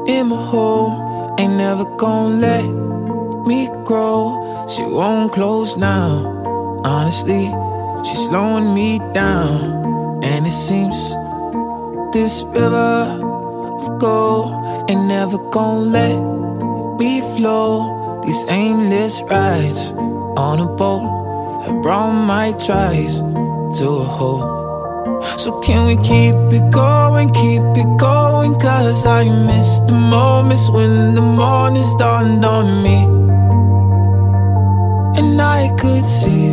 in my home, ain't never gon' let me grow. She won't close now, honestly, she's slowing me down. And it seems this river of gold ain't never gon' let me flow. These aimless rides on a boat have brought my tries to a halt. So can we keep it going, 'cause I miss the moments when the mornings dawned on me and I could see.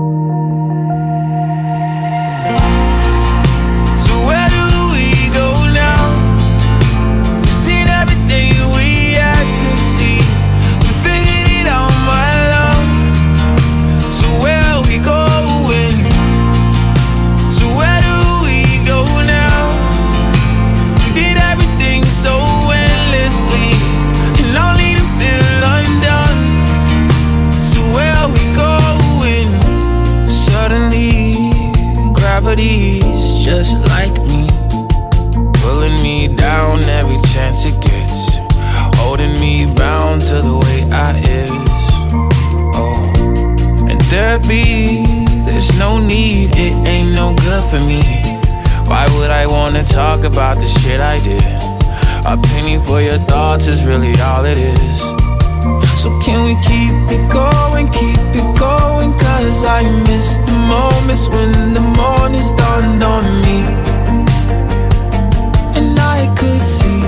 So where do we go now? We've seen everything we had to see. We figured it out, my love. So where are we going? So where do we go now? We did everything so endlessly and only to feel undone. So where are we going? Suddenly gravity's just like me, pulling me down every chance it gets, holding me bound to the way I is. Oh, and there's no need, it ain't no good for me. Why would I wanna talk about the shit I did? A penny for your thoughts is really all it is. So can we keep it going, 'cause I miss the moments when the mornings dawned on me and I could see.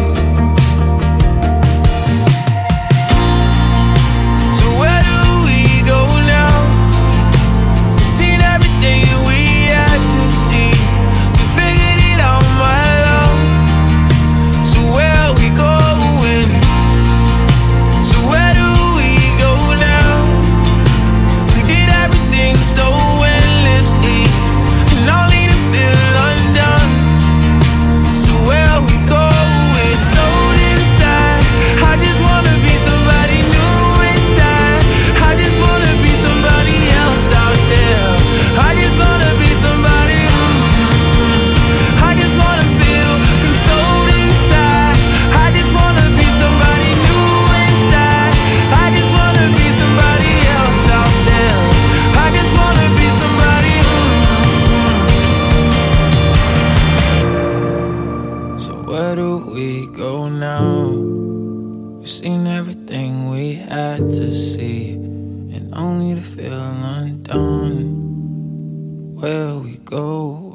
So where do we go now? We've seen everything we had to see. We figured it out, my love. So where are we going? So where do we go now? We did everything so endlessly and only to feel undone. So where are we going? Sold inside, I just wanna be somebody new inside. I just wanna be somebody else out there. I just wanna be somebody. I just wanna feel consoled inside. I just wanna be somebody new inside. I just wanna be somebody else out there. I just wanna be somebody. So where do we go now? We've seen everything we had to see and only to feel undone. Where we go?